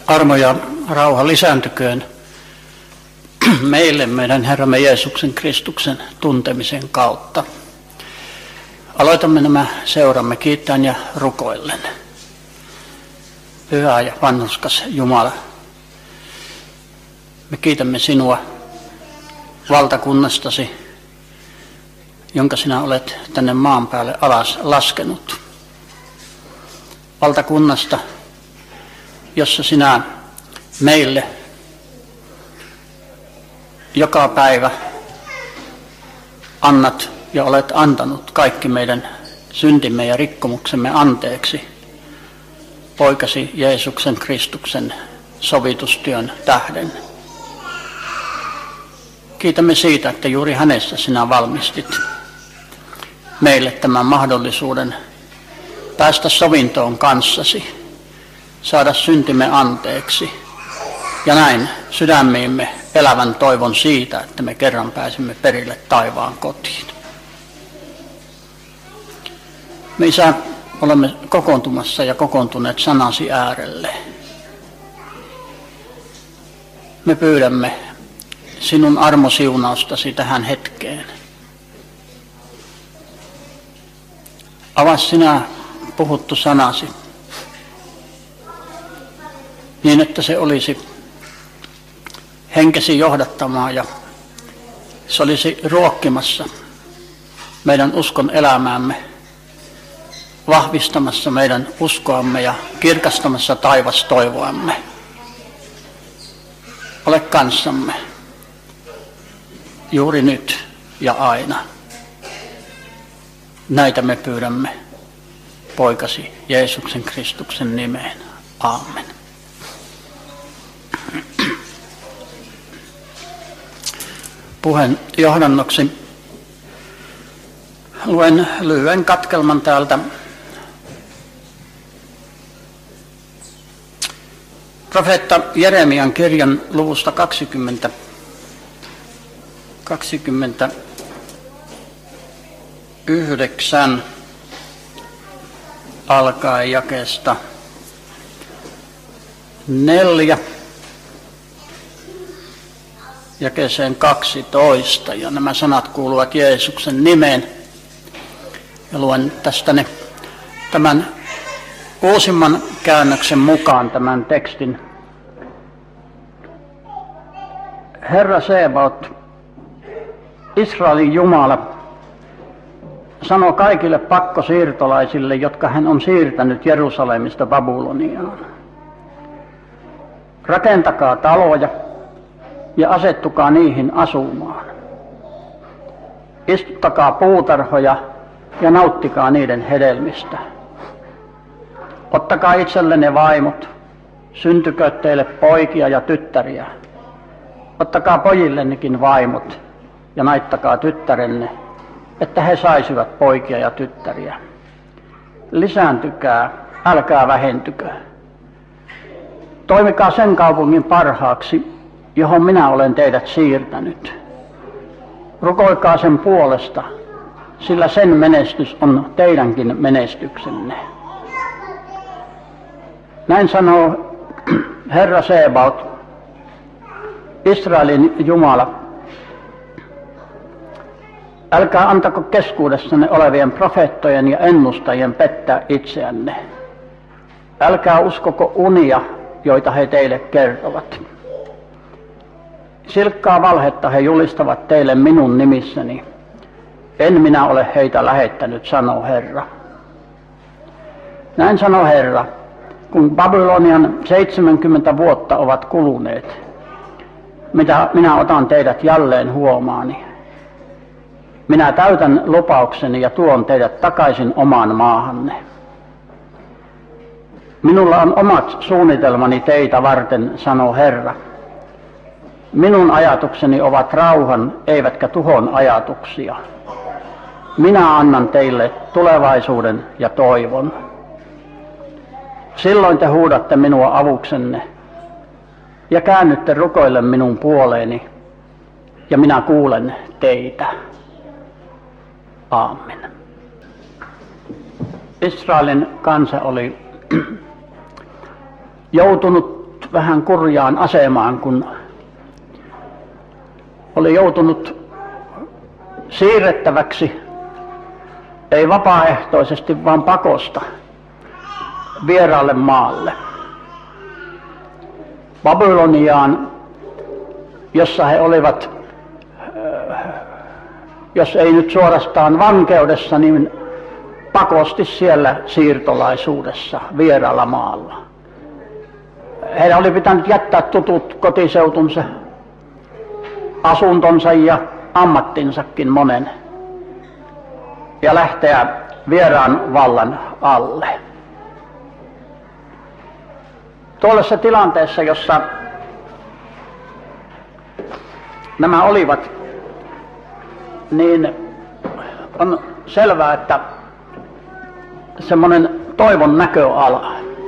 Armo ja rauha lisääntyköön meille meidän Herramme Jeesuksen Kristuksen tuntemisen kautta. Aloitamme nämä seuramme kiittäen ja rukoillen. Pyhä ja vanhurskas Jumala, me kiitämme sinua valtakunnastasi, jonka sinä olet tänne maan päälle alas laskenut. Valtakunnasta, jossa sinä meille joka päivä annat ja olet antanut kaikki meidän syntimme ja rikkomuksemme anteeksi poikasi Jeesuksen Kristuksen sovitustyön tähden. Kiitämme siitä, että juuri hänessä sinä valmistit meille tämän mahdollisuuden päästä sovintoon kanssasi, saada syntimme anteeksi ja näin sydämiimme elävän toivon siitä, että me kerran pääsemme perille taivaan kotiin. Me Isä olemme kokoontumassa ja kokoontuneet sanasi äärelle. Me pyydämme sinun armosiunaustasi tähän hetkeen. Avaa sinä puhuttu sanasi niin, että se olisi henkesi johdattamaa ja se olisi ruokkimassa meidän uskon elämäämme, vahvistamassa meidän uskoamme ja kirkastamassa taivastoivoamme. Ole kanssamme juuri nyt ja aina. Näitä me pyydämme poikasi Jeesuksen Kristuksen nimeen. Aamen. Puheen johdannoksi luen lyhyen katkelman täältä profeetta Jeremian kirjan luvusta 29 alkaen jakeesta 4 jakeeseen 12, ja nämä sanat kuuluvat Jeesuksen nimeen. Ja luen tästä ne tämän uusimman käännöksen mukaan tämän tekstin. Herra Sebaot, Israelin Jumala, sanoo kaikille pakkosiirtolaisille, jotka hän on siirtänyt Jerusalemista Babyloniaan. Rakentakaa taloja ja asettukaa niihin asumaan. Istuttakaa puutarhoja ja nauttikaa niiden hedelmistä. Ottakaa itsellenne vaimot, syntykö teille poikia ja tyttäriä. Ottakaa pojillenikin vaimot ja naittakaa tyttärenne, että he saisivat poikia ja tyttäriä. Lisääntykää, älkää vähentykö. Toimikaa sen kaupungin parhaaksi, johon minä olen teidät siirtänyt. Rukoilkaa sen puolesta, sillä sen menestys on teidänkin menestyksenne. Näin sanoo Herra Sebaot, Israelin Jumala. Älkää antako keskuudessanne olevien profeettojen ja ennustajien pettää itseänne. Älkää uskoko unia, joita he teille kertovat. Silkkaa valhetta he julistavat teille minun nimissäni. En minä ole heitä lähettänyt, sanoo Herra. Näin sanoo Herra, kun Babylonian 70 vuotta ovat kuluneet, mitä minä otan teidät jälleen huomaani. Minä täytän lupaukseni ja tuon teidät takaisin omaan maahanne. Minulla on omat suunnitelmani teitä varten, sanoo Herra. Minun ajatukseni ovat rauhan, eivätkä tuhon ajatuksia. Minä annan teille tulevaisuuden ja toivon. Silloin te huudatte minua avuksenne ja käännytte rukoille minun puoleeni, ja minä kuulen teitä. Aamen. Israelin kansa oli joutunut vähän kurjaan asemaan, kun oli joutunut siirrettäväksi, ei vapaaehtoisesti, vaan pakosta, vieraalle maalle, Babyloniaan, jossa he olivat, jos ei nyt suorastaan vankeudessa, niin pakosti siellä siirtolaisuudessa vieraalla maalla. Heidän oli pitänyt jättää tutut kotiseutunsa, asuntonsa ja ammattinsakin monen ja lähteä vieraan vallan alle. Tuollaisessa tilanteessa, jossa nämä olivat, niin on selvää, että semmoinen toivon näköala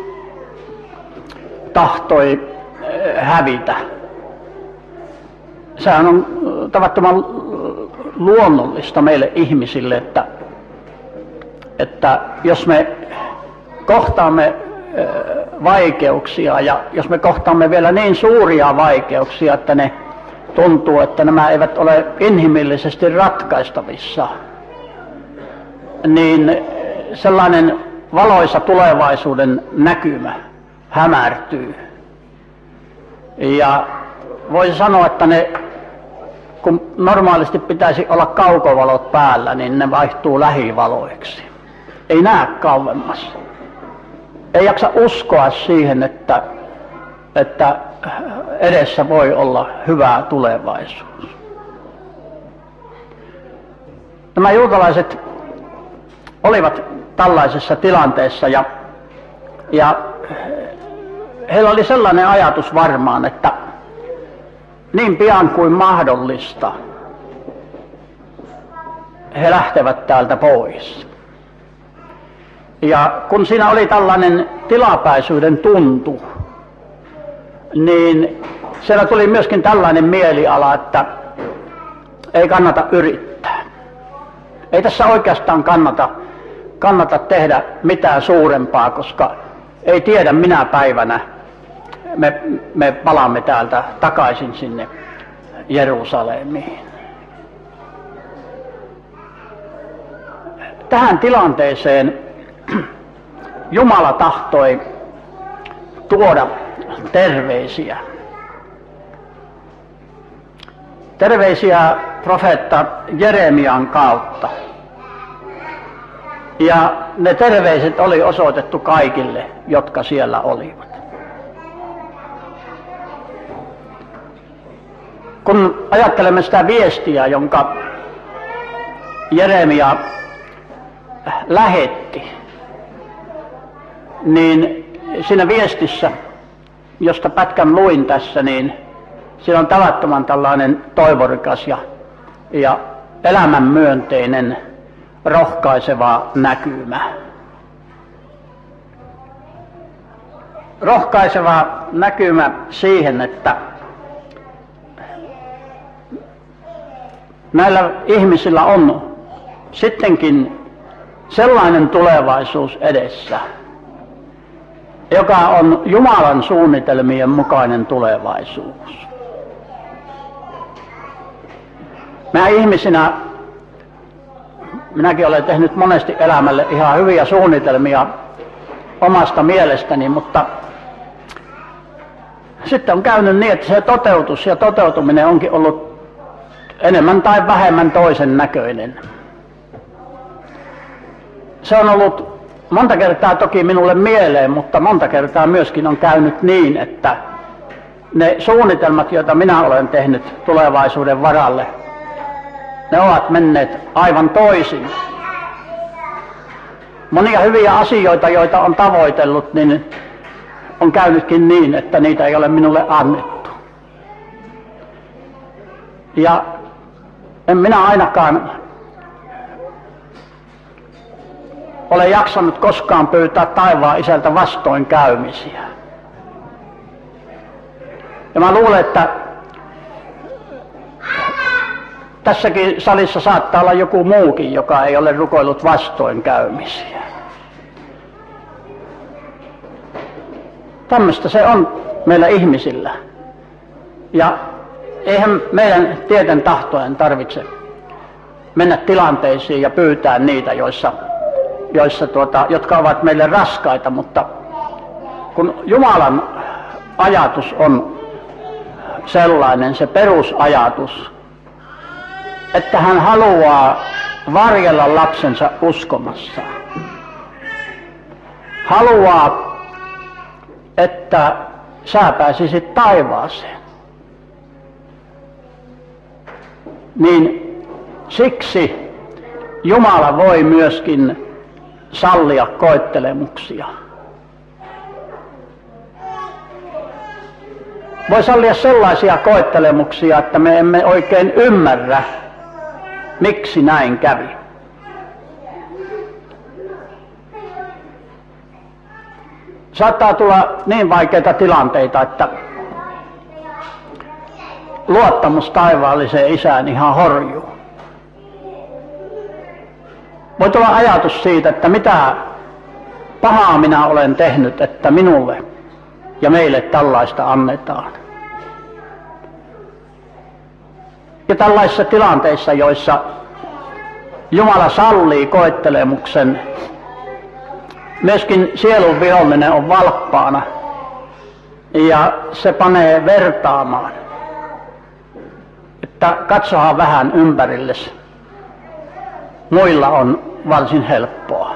tahtoi hävitä. Sehän on tavattoman luonnollista meille ihmisille, että jos me kohtaamme vaikeuksia ja jos me kohtaamme vielä niin suuria vaikeuksia, että ne tuntuu, että nämä eivät ole inhimillisesti ratkaistavissa, niin sellainen valoisa tulevaisuuden näkymä hämärtyy. Ja voisi sanoa, että kun normaalisti pitäisi olla kaukovalot päällä, niin ne vaihtuu lähivaloiksi. Ei näe kauemmas. Ei jaksa uskoa siihen, että edessä voi olla hyvä tulevaisuus. Nämä juutalaiset olivat tällaisessa tilanteessa ja heillä oli sellainen ajatus varmaan, että niin pian kuin mahdollista he lähtevät täältä pois. Ja kun siinä oli tällainen tilapäisyyden tuntu, niin siellä tuli myöskin tällainen mieliala, että ei kannata yrittää. Ei tässä oikeastaan kannata tehdä mitään suurempaa, koska ei tiedä minä päivänä me palaamme täältä takaisin sinne Jerusalemiin. Tähän tilanteeseen Jumala tahtoi tuoda terveisiä. Terveisiä profeetta Jeremian kautta. Ja ne terveiset oli osoitettu kaikille, jotka siellä olivat. Kun ajattelemme sitä viestiä, jonka Jeremia lähetti, niin siinä viestissä, josta pätkän luin tässä, niin siinä on tavattoman tällainen toivorikas ja elämänmyönteinen, rohkaiseva näkymä. Rohkaiseva näkymä siihen, että näillä ihmisillä on sittenkin sellainen tulevaisuus edessä, joka on Jumalan suunnitelmien mukainen tulevaisuus. Minäkin olen tehnyt monesti elämälle ihan hyviä suunnitelmia omasta mielestäni, mutta sitten on käynyt niin, että se toteutus ja toteutuminen onkin ollut enemmän tai vähemmän toisen näköinen. Se on ollut monta kertaa toki minulle mieleen, mutta monta kertaa myöskin on käynyt niin, että ne suunnitelmat, joita minä olen tehnyt tulevaisuuden varalle, ne ovat menneet aivan toisin. Monia hyviä asioita, joita on tavoitellut, niin on käynytkin niin, että niitä ei ole minulle annettu. Ja en minä ainakaan ole jaksanut koskaan pyytää taivaan isältä vastoinkäymisiä. Ja mä luulen, että tässäkin salissa saattaa olla joku muukin, joka ei ole rukoillut vastoinkäymisiä. Tämmöistä se on meillä ihmisillä. Ja eihän meidän tieten tahtojen tarvitse mennä tilanteisiin ja pyytää niitä, jotka ovat meille raskaita, mutta kun Jumalan ajatus on sellainen, se perusajatus, että hän haluaa varjella lapsensa uskomassa. Haluaa, että sä pääsisit taivaaseen. Niin siksi Jumala voi myöskin sallia koettelemuksia. Voi sallia sellaisia koettelemuksia, että me emme oikein ymmärrä, miksi näin kävi. Saattaa tulla niin vaikeita tilanteita, että luottamus taivaalliseen Isään ihan horjuu. Voi tulla ajatus siitä, että mitä pahaa minä olen tehnyt, että minulle ja meille tällaista annetaan. Ja tällaisissa tilanteissa, joissa Jumala sallii koettelemuksen, myöskin sielun vihollinen on valppaana ja se panee vertaamaan, että katsohan vähän ympärillesi. Muilla on varsin helppoa.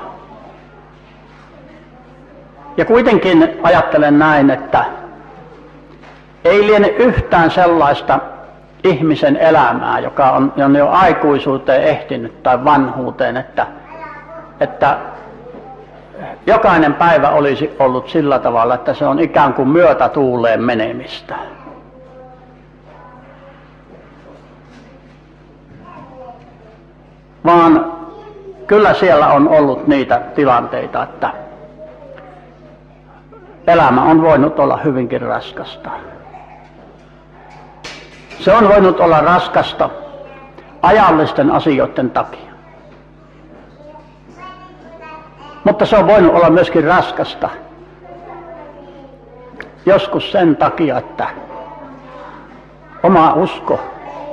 Ja kuitenkin ajattelen näin, että ei liene yhtään sellaista ihmisen elämää, joka on jo aikuisuuteen ehtinyt tai vanhuuteen, että jokainen päivä olisi ollut sillä tavalla, että se on ikään kuin myötätuuleen menemistä. Vaan kyllä siellä on ollut niitä tilanteita, että elämä on voinut olla hyvinkin raskasta. Se on voinut olla raskasta ajallisten asioiden takia. Mutta se on voinut olla myöskin raskasta joskus sen takia, että oma usko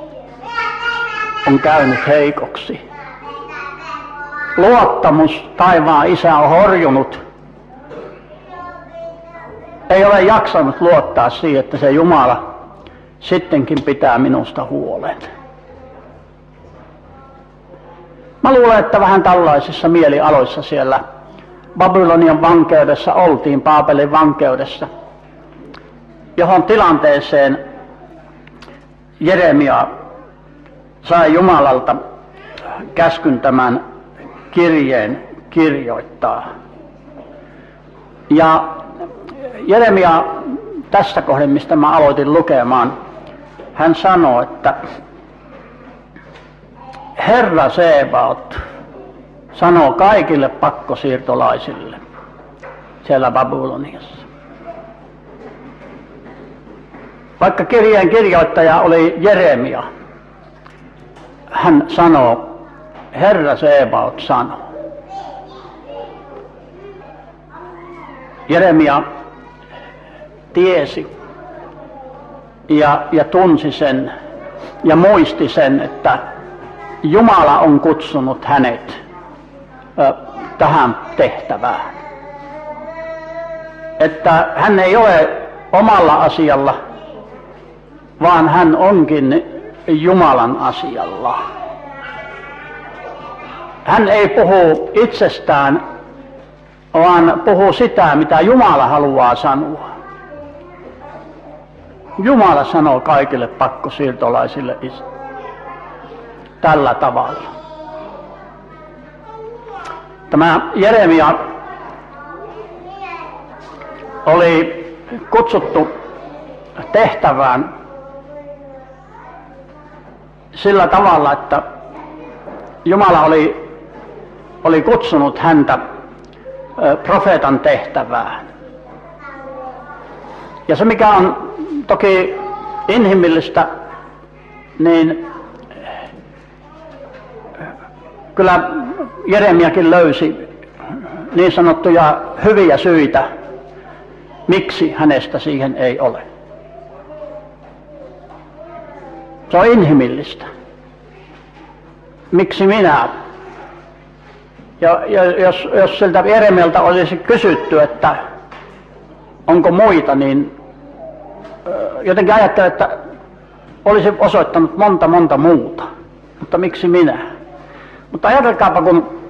on käynyt heikoksi. Luottamus taivaan Isä on horjunut. Ei ole jaksanut luottaa siihen, että se Jumala sittenkin pitää minusta huolen. Mä luulen, että vähän tällaisissa mielialoissa siellä Babylonian vankeudessa oltiin, Paapelin vankeudessa, johon tilanteeseen Jeremia sai Jumalalta käskyn tämän kirjeen kirjoittaa. Ja Jeremia tästä kohden, mistä mä aloitin lukemaan, hän sanoo, että Herra Sebaot sanoo kaikille pakkosiirtolaisille siellä Babyloniassa. Vaikka kirjeen kirjoittaja oli Jeremia, hän sanoo, Herra Sebaot sanoo. Jeremia tiesi ja tunsi sen ja muisti sen, että Jumala on kutsunut hänet tähän tehtävään. Että hän ei ole omalla asialla, vaan hän onkin Jumalan asialla. Hän ei puhu itsestään, vaan puhuu sitä, mitä Jumala haluaa sanoa. Jumala sanoo kaikille pakkosiirtolaisille tällä tavalla. Tämä Jeremia oli kutsuttu tehtävään sillä tavalla, että Jumala oli kutsunut häntä profeetan tehtävään. Ja se, mikä on toki inhimillistä, niin kyllä Jeremiakin löysi niin sanottuja hyviä syitä Miksi hänestä siihen ei ole? Se on inhimillistä. Miksi minä? Ja jos siltä Jeremialta olisi kysytty, että onko muita, niin jotenkin ajattelen, että olisi osoittanut monta muuta. Mutta miksi minä? Mutta ajatelkaapa,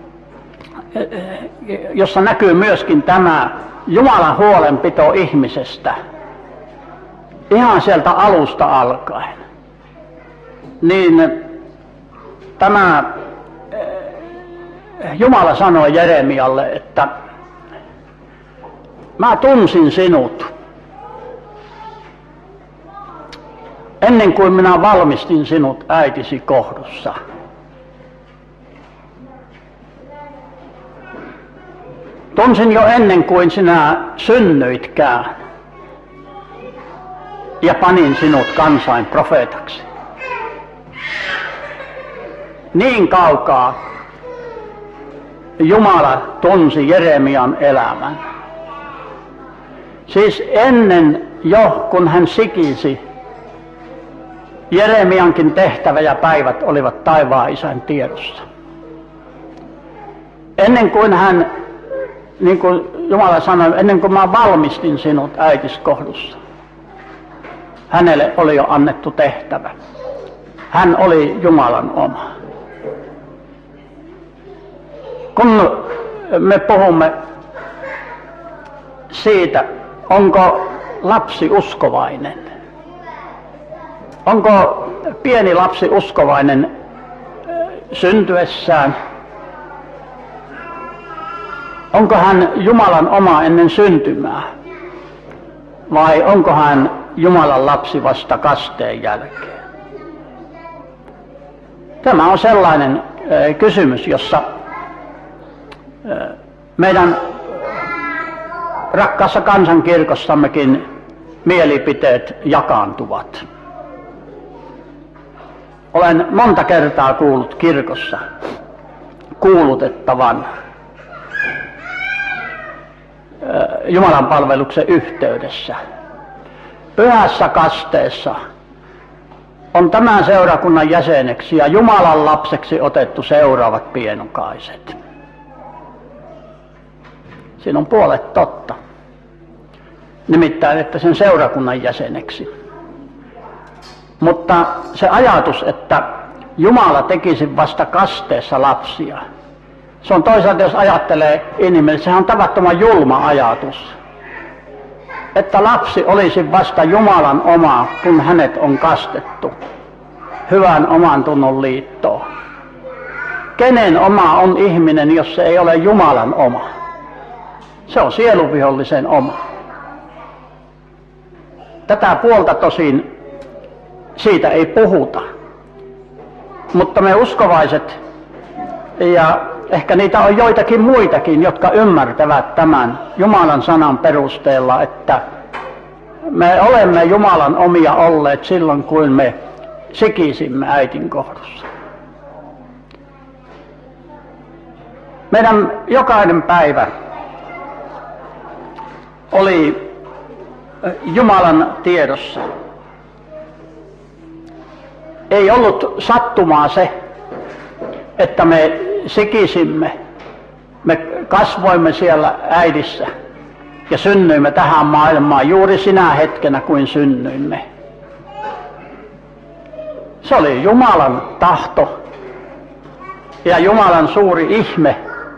jossa näkyy myöskin tämä Jumalan huolenpito ihmisestä ihan sieltä alusta alkaen. Niin tämä Jumala sanoi Jeremialle, että mä tunsin sinut ennen kuin minä valmistin sinut äitisi kohdussa. Tunsin jo ennen kuin sinä synnyitkään ja panin sinut kansain profeetaksi. Niin kaukaa Jumala tunsi Jeremian elämän. Siis ennen jo, kun hän sikisi, Jeremiankin tehtävä ja päivät olivat taivaan Isän tiedossa. Ennen kuin hän, niin kuin Jumala sanoi, ennen kuin mä valmistin sinut äitiskohdussa, hänelle oli jo annettu tehtävä. Hän oli Jumalan oma. Kun me puhumme siitä, onko lapsi uskovainen, onko pieni lapsi uskovainen syntyessään, onko hän Jumalan oma ennen syntymää vai onko hän Jumalan lapsi vasta kasteen jälkeen? Tämä on sellainen kysymys, jossa meidän rakkaassa kansankirkossammekin mielipiteet jakaantuvat. Olen monta kertaa kuullut kirkossa kuulutettavan Jumalan palveluksen yhteydessä. Pyhässä kasteessa on tämän seurakunnan jäseneksi ja Jumalan lapseksi otettu seuraavat pienukaiset. Siinä on puolet totta. Nimittäin, että sen seurakunnan jäseneksi. Mutta se ajatus, että Jumala tekisi vasta kasteessa lapsia, se on toisaalta, jos ajattelee inhimillisesti, sehän on tavattoman julma ajatus. Että lapsi olisi vasta Jumalan oma, kun hänet on kastettu hyvän oman tunnon liittoon. Kenen oma on ihminen, jos se ei ole Jumalan oma? Se on sieluvihollisen oma. Tätä puolta tosin siitä ei puhuta. Mutta me uskovaiset, ja ehkä niitä on joitakin muitakin, jotka ymmärtävät tämän Jumalan sanan perusteella, että me olemme Jumalan omia olleet silloin, kun me sikisimme äitin kohdussa. Meidän jokainen päivä oli Jumalan tiedossa. Ei ollut sattumaa se, että me sikisimme, me kasvoimme siellä äidissä ja synnyimme tähän maailmaan juuri sinä hetkenä, kuin synnyimme. Se oli Jumalan tahto ja Jumalan suuri ihme.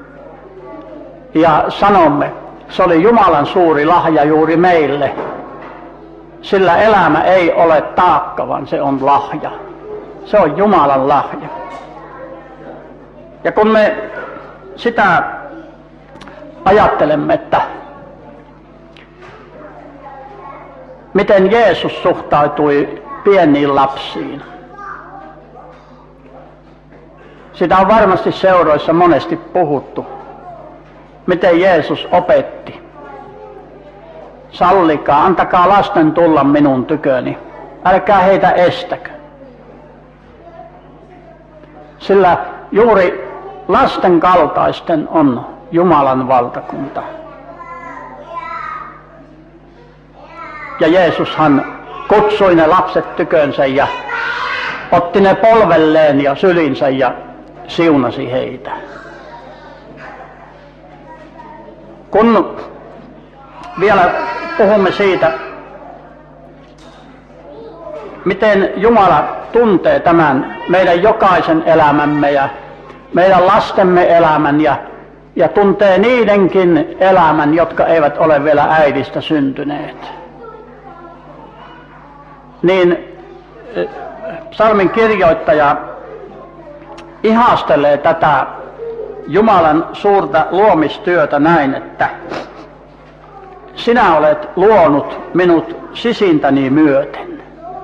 Ja sanomme, se oli Jumalan suuri lahja juuri meille, sillä elämä ei ole taakka, vaan se on lahja. Se on Jumalan lahja. Ja kun me sitä ajattelemme, että miten Jeesus suhtautui pieniin lapsiin, sitä on varmasti seuroissa monesti puhuttu. Miten Jeesus opetti. Sallikaa, antakaa lasten tulla minun tyköni. Älkää heitä estäkö. Sillä juuri lasten kaltaisten on Jumalan valtakunta. Ja Jeesushan kutsui ne lapset tykönsä ja otti ne polvelleen ja sylinsä ja siunasi heitä. Kun vielä puhumme siitä, miten Jumala tuntee tämän meidän jokaisen elämämme ja meidän lastemme elämän ja tuntee niidenkin elämän, jotka eivät ole vielä äidistä syntyneet, niin psalmin kirjoittaja ihastelee tätä Jumalan suurta luomistyötä näin, että sinä olet luonut minut sisintäni myöten.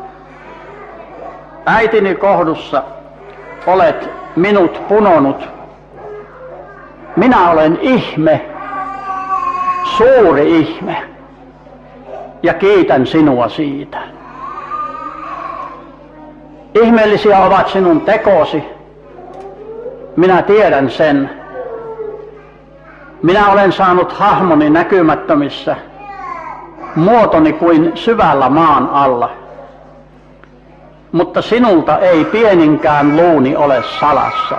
Äitini kohdussa olet minut punonut. Minä olen ihme, suuri ihme, ja kiitän sinua siitä. Ihmeellisiä ovat sinun tekosi, minä tiedän sen. Minä olen saanut hahmoni näkymättömissä, muotoni kuin syvällä maan alla. Mutta sinulta ei pieninkään luuni ole salassa.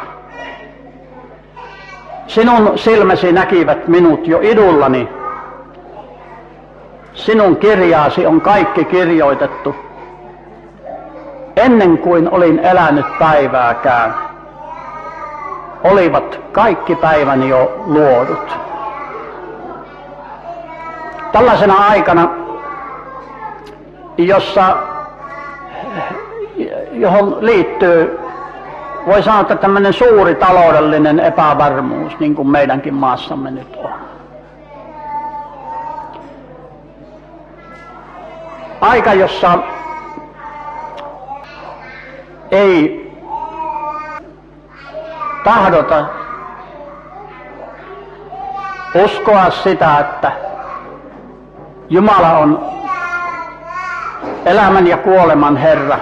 Sinun silmäsi näkivät minut jo idullani. Sinun kirjaasi on kaikki kirjoitettu, ennen kuin olin elänyt päivääkään. Olivat kaikki päiväni jo luodut. Tällaisena aikana, johon liittyy, voi sanoa, että tämmöinen suuri taloudellinen epävarmuus, niin kuin meidänkin maassamme nyt on. Aika, jossa ei tahdota uskoa sitä, että Jumala on elämän ja kuoleman Herra,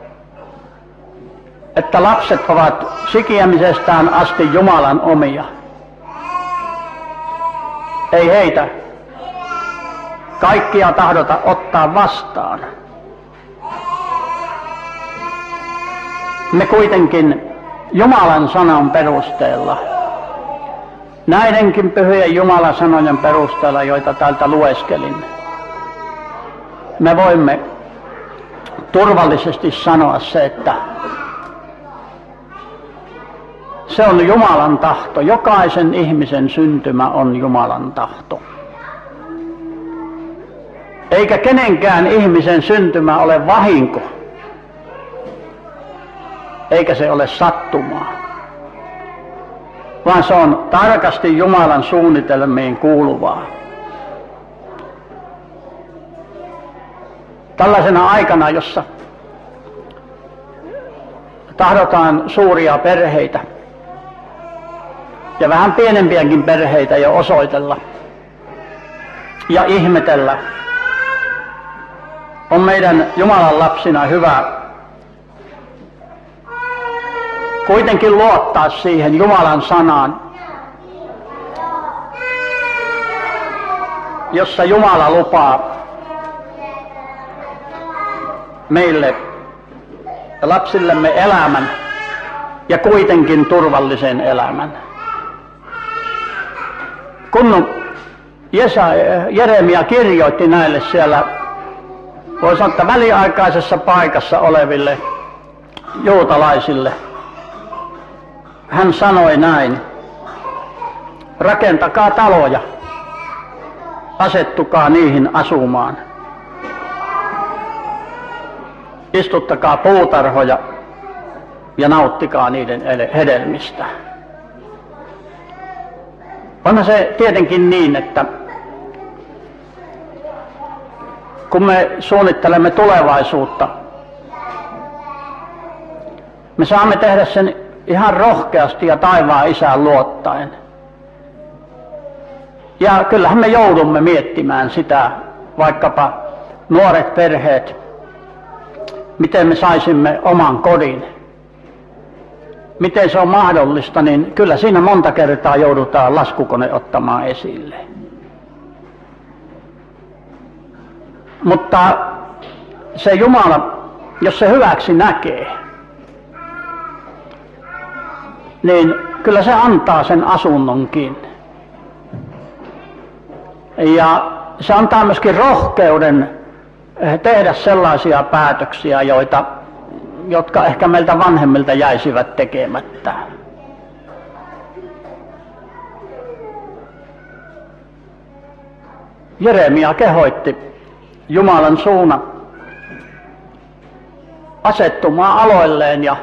että lapset ovat sikiämisestään asti Jumalan omia. Ei heitä kaikkia tahdota ottaa vastaan. Me kuitenkin Jumalan sanan perusteella, näidenkin pyhien Jumalan sanojen perusteella, joita täältä lueskelin, me voimme turvallisesti sanoa se, että se on Jumalan tahto. Jokaisen ihmisen syntymä on Jumalan tahto. Eikä kenenkään ihmisen syntymä ole vahinko, eikä se ole sattumaa, vaan se on tarkasti Jumalan suunnitelmiin kuuluvaa. Tällaisena aikana, jossa tahdotaan suuria perheitä ja vähän pienempiäkin perheitä jo osoitella ja ihmetellä, on meidän Jumalan lapsina hyvä kuitenkin luottaa siihen Jumalan sanaan, jossa Jumala lupaa meille ja lapsillemme elämän ja kuitenkin turvallisen elämän. Kun Jeremia kirjoitti näille siellä, voi sanoa, että väliaikaisessa paikassa oleville juutalaisille, hän sanoi näin: rakentakaa taloja, asettukaa niihin asumaan. Istuttakaa puutarhoja ja nauttikaa niiden hedelmistä. Onhan se tietenkin niin, että kun me suunnittelemme tulevaisuutta, me saamme tehdä sen ihan rohkeasti ja taivaan Isään luottaen. Ja kyllähän me joudumme miettimään sitä, vaikkapa nuoret perheet, miten me saisimme oman kodin. Miten se on mahdollista, niin kyllä siinä monta kertaa joudutaan laskukone ottamaan esille. Mutta se Jumala, jos se hyväksi näkee, niin kyllä se antaa sen asunnonkin. Ja se antaa myöskin rohkeuden tehdä sellaisia päätöksiä, jotka ehkä meiltä vanhemmilta jäisivät tekemättä. Jeremia kehoitti Jumalan suuna asettumaan aloilleen ja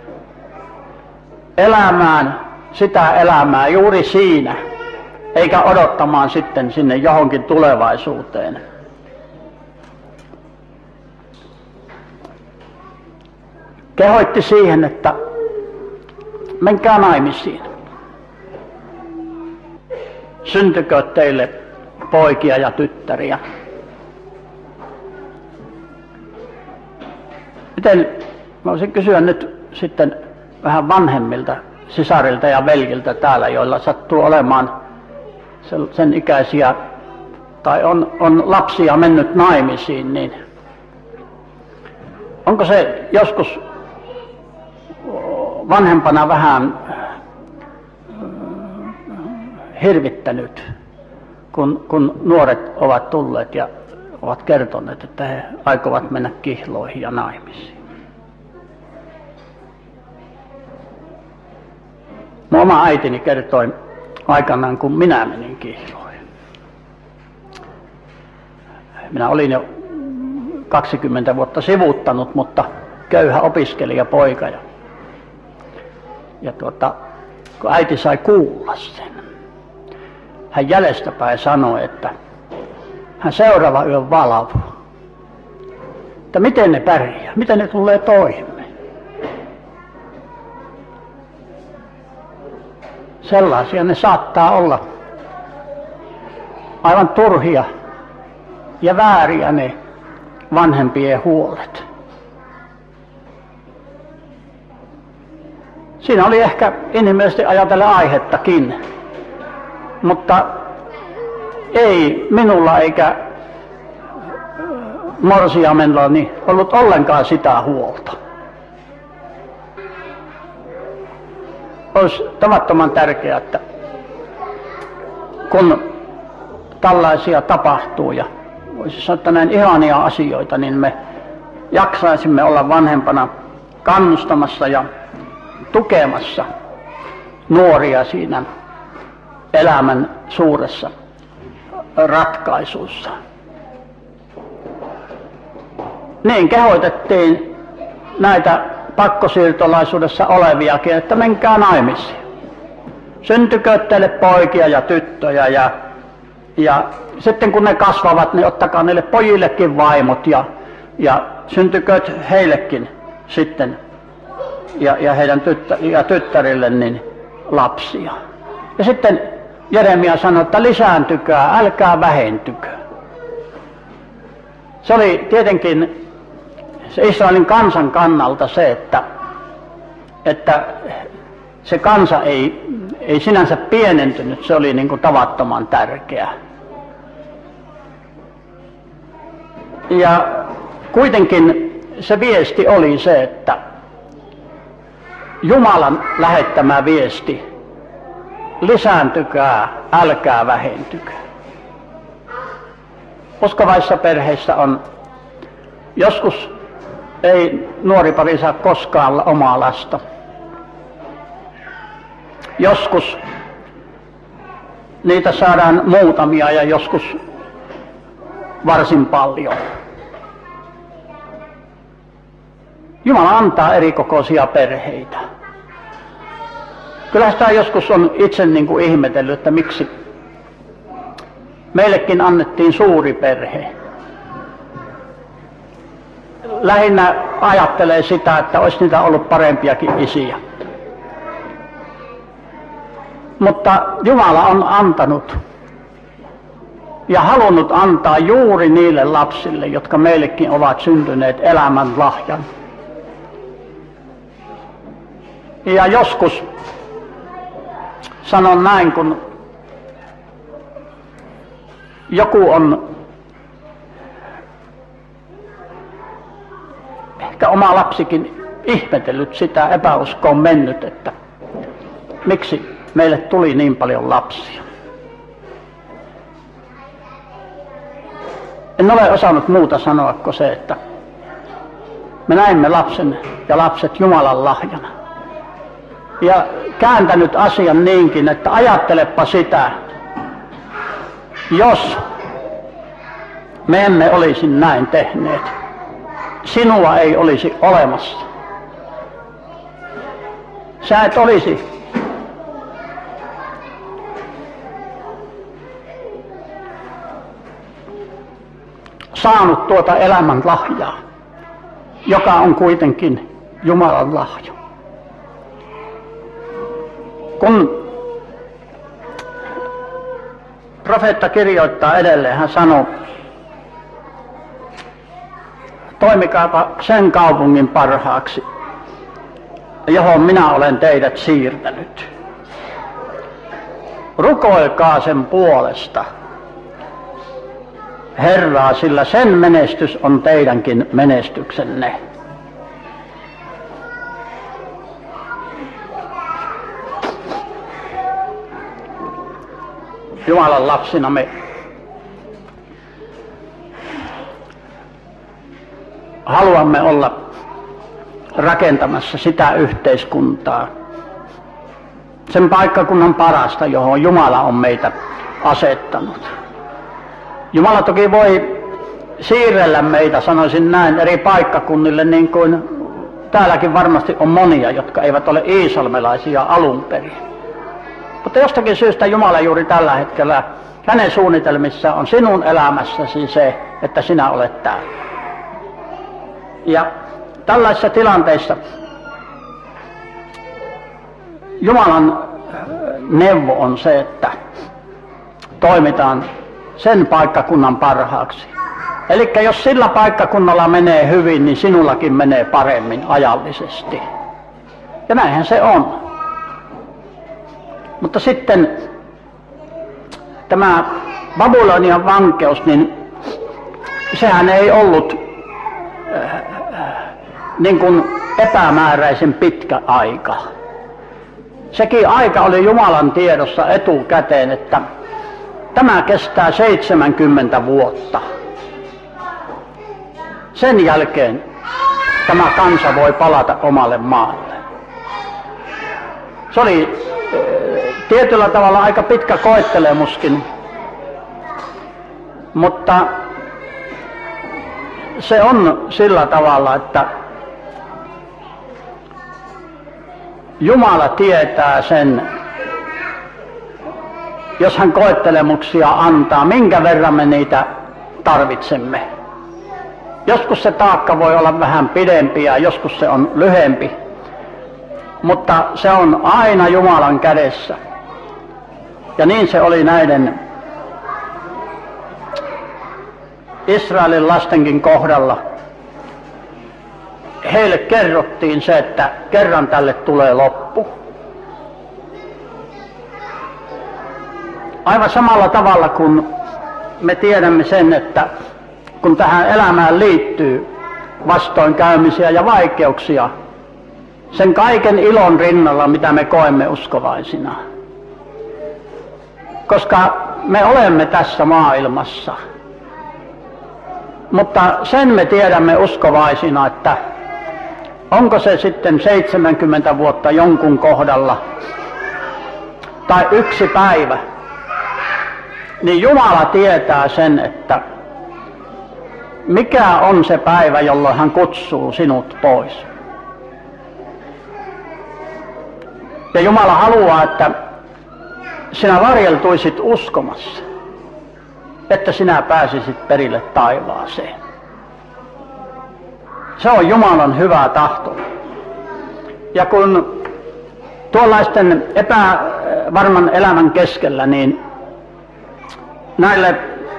elämään sitä elämää juuri siinä, eikä odottamaan sitten sinne johonkin tulevaisuuteen. Kehoitti siihen, että menkää naimisiin. Syntykö teille poikia ja tyttäriä. Mä voisin kysyä nyt sitten vähän vanhemmilta sisarilta ja veljiltä täällä, joilla sattuu olemaan sen ikäisiä tai on lapsia mennyt naimisiin, niin onko se joskus vanhempana vähän hirvittänyt, kun nuoret ovat tulleet ja ovat kertoneet, että he aikovat mennä kihloihin ja naimisiin? Mun oma äitini kertoi aikanaan, kun minä menin kihloihin. Minä olin jo 20 vuotta sivuuttanut, mutta köyhä opiskelijapoika. Ja kun äiti sai kuulla sen, hän jäljestäpäin sanoi, että hän seuraava yön valvoi, että miten ne pärjää, miten ne tulee toimeen. Sellaisia ne saattaa olla, aivan turhia ja vääriä ne vanhempien huolet. Siinä oli ehkä inhimillisesti ajatellen aihettakin, mutta ei minulla eikä morsiamellani ollut ollenkaan sitä huolta. Olisi tavattoman tärkeää, että kun tällaisia tapahtuu ja voisi sanoa, että näin ihania asioita, niin me jaksaisimme olla vanhempana kannustamassa ja tukemassa nuoria siinä elämän suuressa ratkaisussa. Niin kehoitettiin näitä pakkosiirtolaisuudessa oleviakin, että menkää naimisiin. Syntykö teille poikia ja tyttöjä ja sitten kun ne kasvavat, niin ottakaa niille pojillekin vaimot ja syntykö heillekin sitten ja heidän tyttärille niin lapsia. Ja sitten Jeremia sanoi, että lisääntykää, älkää vähentykö. Se oli tietenkin se Israelin kansan kannalta se, että se kansa ei sinänsä pienentynyt, se oli niin kuin tavattoman tärkeää. Ja kuitenkin se viesti oli se, että Jumalan lähettämä viesti, lisääntykää, älkää vähentykö. Uskovaisissa perheissä on joskus ei nuori pari saa koskaan olla omaa lasta. Joskus niitä saadaan muutamia ja joskus varsin paljon. Jumala antaa erikokoisia perheitä. Kyllä sitä joskus on itse niin kuin ihmetellyt, että miksi meillekin annettiin suuri perhe. Lähinnä ajattelee sitä, että olisi niitä ollut parempiakin isiä. Mutta Jumala on antanut ja halunnut antaa juuri niille lapsille, jotka meillekin ovat syntyneet elämän lahjan. Ja joskus sanon näin, kun joku on ehkä oma lapsikin ihmetellyt sitä, epäuskoon mennyt, että miksi meille tuli niin paljon lapsia. En ole osannut muuta sanoa kuin se, että me näimme lapsen ja lapset Jumalan lahjana. Ja kääntänyt asian niinkin, että ajattelepa sitä, jos me emme olisi näin tehneet, sinua ei olisi olemassa. Sä et olisi saanut tuota elämän lahjaa, joka on kuitenkin Jumalan lahja. Kun profeetta kirjoittaa edelleen, hän sanoo, toimikaapa sen kaupungin parhaaksi, johon minä olen teidät siirtänyt. Rukoilkaa sen puolesta Herraa, sillä sen menestys on teidänkin menestyksenne. Jumalan lapsina me haluamme olla rakentamassa sitä yhteiskuntaa, sen paikkakunnan parasta, johon Jumala on meitä asettanut. Jumala toki voi siirrellä meitä, sanoisin näin, eri paikkakunnille, niin kuin täälläkin varmasti on monia, jotka eivät ole iisalmelaisia alun perin. Mutta jostakin syystä Jumala juuri tällä hetkellä, hänen suunnitelmissa on sinun elämässäsi se, että sinä olet täällä. Ja tällaisissa tilanteissa Jumalan neuvo on se, että toimitaan sen paikkakunnan parhaaksi. Eli jos sillä paikkakunnalla menee hyvin, niin sinullakin menee paremmin ajallisesti. Ja näinhän se on. Mutta sitten tämä Babylonian vankeus, niin sehän ei ollut niin kuin epämääräisen pitkä aika. Sekin aika oli Jumalan tiedossa etukäteen, että tämä kestää 70 vuotta. Sen jälkeen tämä kansa voi palata omalle maalle. Se oli tietyllä tavalla aika pitkä koettelemuskin, mutta se on sillä tavalla, että Jumala tietää sen, jos hän koettelemuksia antaa, minkä verran me niitä tarvitsemme. Joskus se taakka voi olla vähän pidempi ja joskus se on lyhempi, mutta se on aina Jumalan kädessä. Ja niin se oli näiden Israelin lastenkin kohdalla. Heille kerrottiin se, että kerran tälle tulee loppu. Aivan samalla tavalla kuin me tiedämme sen, että kun tähän elämään liittyy vastoinkäymisiä ja vaikeuksia, sen kaiken ilon rinnalla, mitä me koemme uskovaisina. Koska me olemme tässä maailmassa. Mutta sen me tiedämme uskovaisina, että onko se sitten 70 vuotta jonkun kohdalla tai yksi päivä, niin Jumala tietää sen, että mikä on se päivä, jolloin hän kutsuu sinut pois. Ja Jumala haluaa, että sinä varjeltuisit uskomassa, että sinä pääsisit perille taivaaseen. Se on Jumalan hyvä tahto. Ja kun tuollaisten epävarman elämän keskellä, niin näille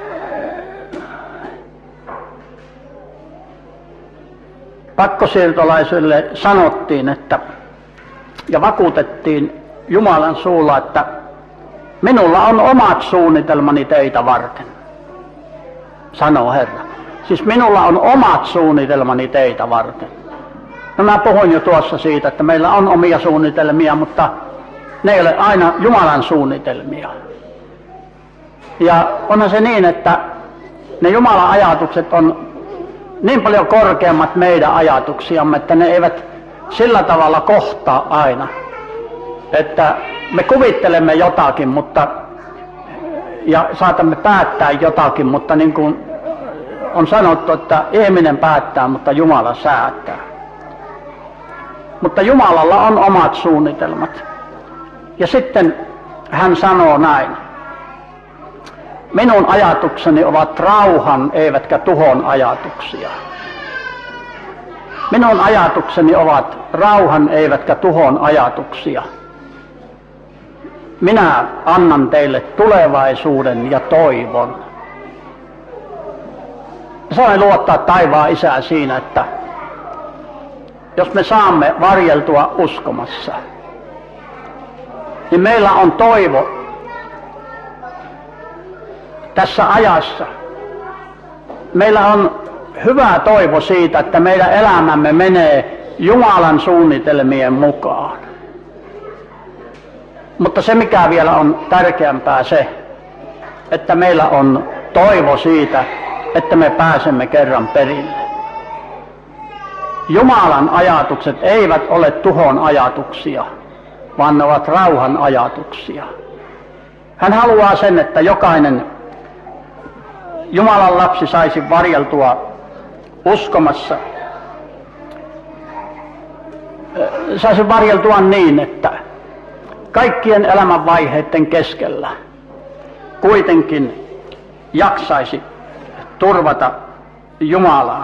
pakkosiirtolaisille sanottiin, että, ja vakuutettiin Jumalan suulla, että minulla on omat suunnitelmani teitä varten, sanoo Herra. Siis minulla on omat suunnitelmani teitä varten. No mä puhuin jo tuossa siitä, että meillä on omia suunnitelmia, mutta ne ei ole aina Jumalan suunnitelmia. Ja onhan se niin, että ne Jumalan ajatukset on niin paljon korkeammat meidän ajatuksiamme, että ne eivät sillä tavalla kohtaa aina. Että me kuvittelemme jotakin, ja saatamme päättää jotakin, mutta niin kuin on sanottu, että ihminen päättää, mutta Jumala säätää. Mutta Jumalalla on omat suunnitelmat. Ja sitten hän sanoo näin. Minun ajatukseni ovat rauhan eivätkä tuhon ajatuksia. Minun ajatukseni ovat rauhan eivätkä tuhon ajatuksia. Minä annan teille tulevaisuuden ja toivon. Saamme luottaa taivaan Isää siinä, että jos me saamme varjeltua uskomassa, niin meillä on toivo tässä ajassa. Meillä on hyvä toivo siitä, että meidän elämämme menee Jumalan suunnitelmien mukaan. Mutta se mikä vielä on tärkeämpää se, että meillä on toivo siitä, että me pääsemme kerran perille. Jumalan ajatukset eivät ole tuhon ajatuksia, vaan ne ovat rauhan ajatuksia. Hän haluaa sen, että jokainen Jumalan lapsi saisi varjeltua uskomassa. Saisi varjeltua niin, että kaikkien elämänvaiheiden keskellä kuitenkin jaksaisi turvata Jumalaan.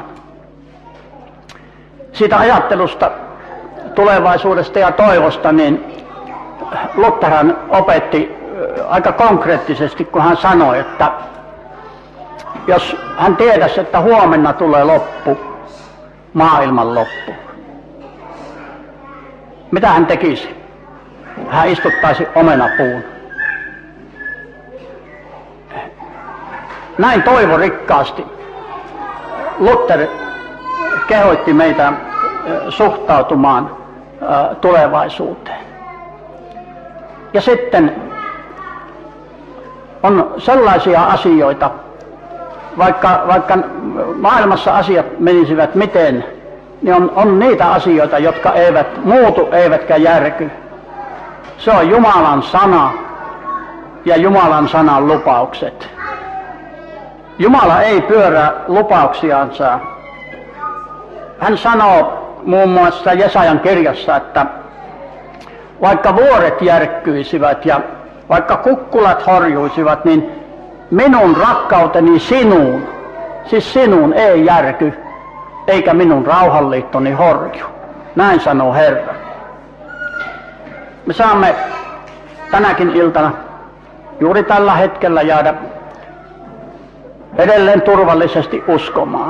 Siitä ajattelusta, tulevaisuudesta ja toivosta, niin Lutherhan opetti aika konkreettisesti, kun hän sanoi, että jos hän tiedäisi, että huomenna tulee loppu, maailman loppu, mitä hän tekisi? Hän istuttaisi omenapuun. Näin toivorikkaasti Luther kehoitti meitä suhtautumaan tulevaisuuteen. Ja sitten on sellaisia asioita, vaikka maailmassa asiat menisivät miten, niin on niitä asioita, jotka eivät muutu eivätkä järky. Se on Jumalan sana ja Jumalan sanan lupaukset. Jumala ei pyörä lupauksiansa. Hän sanoo muun muassa Jesajan kirjassa, että vaikka vuoret järkkyisivät ja vaikka kukkulat horjuisivat, niin minun rakkauteni sinuun, siis sinuun ei järky, eikä minun rauhanliittoni horju. Näin sanoo Herra. Me saamme tänäkin iltana juuri tällä hetkellä jäädä edelleen turvallisesti uskomaan.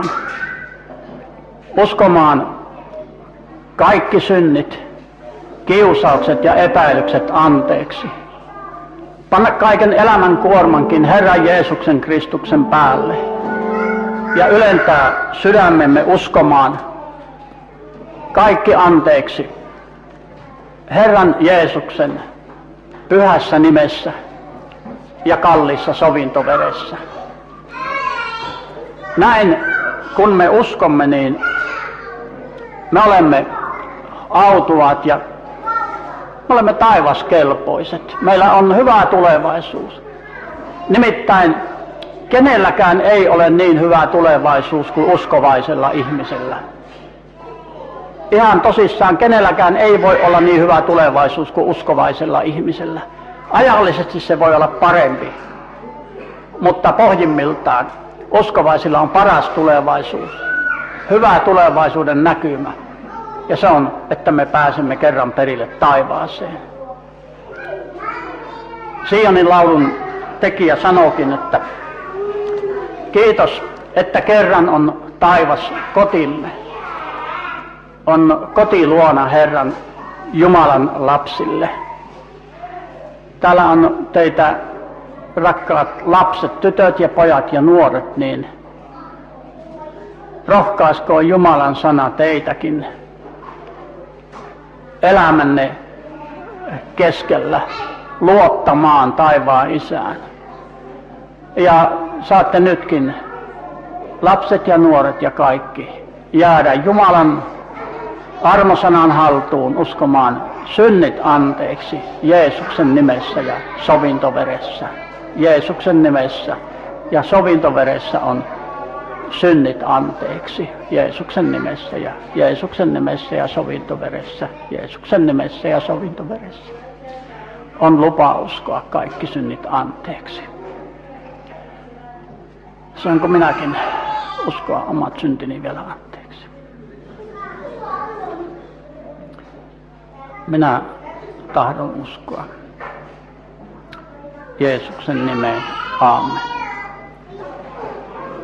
Uskomaan kaikki synnit, kiusaukset ja epäilykset anteeksi. Panna kaiken elämän kuormankin Herran Jeesuksen Kristuksen päälle ja ylentää sydämemme uskomaan kaikki anteeksi Herran Jeesuksen pyhässä nimessä ja kalliissa sovintoveressä. Näin kun me uskomme, niin me olemme autuaat ja me olemme taivaskelpoiset. Meillä on hyvä tulevaisuus. Nimittäin kenelläkään ei ole niin hyvä tulevaisuus kuin uskovaisella ihmisellä. Ihan tosissaan kenelläkään ei voi olla niin hyvä tulevaisuus kuin uskovaisella ihmisellä. Ajallisesti se voi olla parempi, mutta pohjimmiltaan uskovaisilla on paras tulevaisuus, hyvä tulevaisuuden näkymä. Ja se on, että me pääsemme kerran perille taivaaseen. Sionin laulun tekijä sanookin, että kiitos, että kerran on taivas kotimme. On koti luona Herran Jumalan lapsille. Täällä on teitä rakkaat lapset, tytöt ja pojat ja nuoret, niin Rohkaiskoon Jumalan sana teitäkin elämänne keskellä luottamaan taivaan Isään. Ja saatte nytkin, lapset ja nuoret ja kaikki, jäädä Jumalan armosanan haltuun uskomaan synnit anteeksi Jeesuksen nimessä ja sovintoveressä. Jeesuksen nimessä ja sovintoveressä on synnit anteeksi Jeesuksen nimessä ja Jeesuksen nimessä ja sovintoveressä. Jeesuksen nimessä ja sovintoveressä on lupa uskoa kaikki synnit anteeksi. Saanko minäkin uskoa omat syntini vielä anteeksi? Minä tahdon uskoa. Jeesuksen nimeen. Aamen.